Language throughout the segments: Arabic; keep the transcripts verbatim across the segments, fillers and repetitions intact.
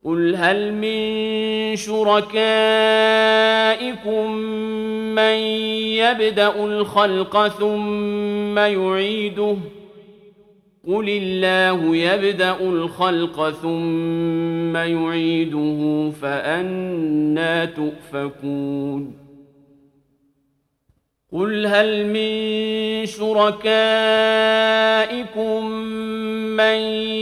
قل هل من شركائكم من يبدأ الخلق ثم يعيده قل الله يبدأ الخلق ثم يعيده فأنى تؤفكون قل هل من شركائكم من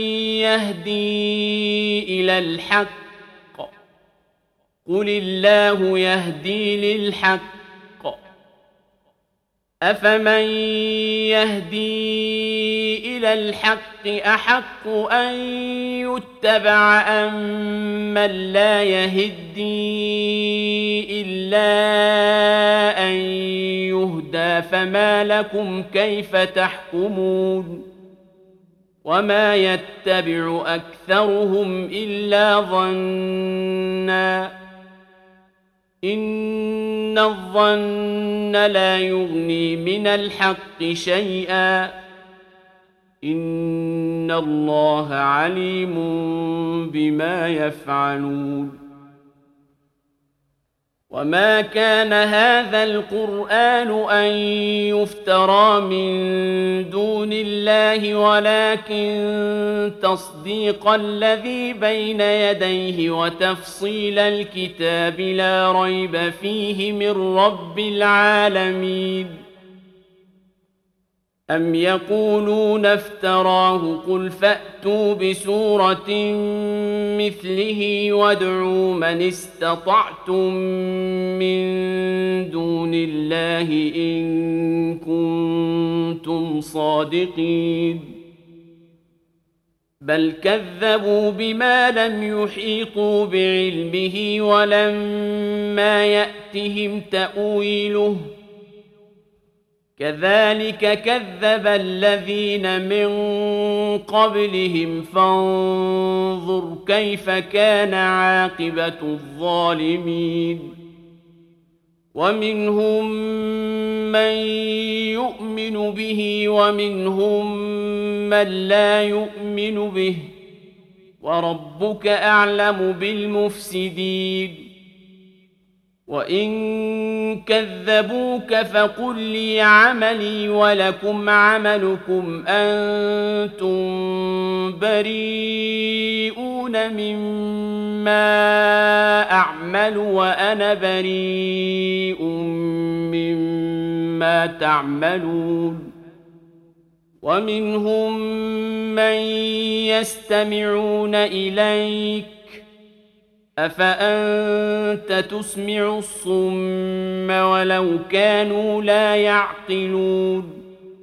يهدي إلى الحق قل الله يهدي للحق أفمن يهدي إلى الحق أحق أن يتبع أم من لا يهدي إلا أن يهدى فما لكم كيف تحكمون وما يتبع أكثرهم إلا ظنّا إن الظن لا يغني من الحق شيئا إن الله عليم بما يفعلون وما كان هذا القرآن أن يفترى من دون الله ولكن تصديق الذي بين يديه وتفصيل الكتاب لا ريب فيه من رب العالمين أم يقولون افتراه قل فأتوا بسورة مثله وادعوا من استطعتم من دون الله إن كنتم صادقين بل كذبوا بما لم يحيطوا بعلمه ولما يأتهم تأويله كذلك كذب الذين من قبلهم فانظر كيف كان عاقبة الظالمين ومنهم من يؤمن به ومنهم من لا يؤمن به وربك أعلم بالمفسدين وإن كذبوك فقل لي عملي ولكم عملكم أنتم بريئون مما أعمل وأنا بريء مما تعملون ومنهم من يستمعون إليك أفأنت تسمع الصم ولو كانوا لا يعقلون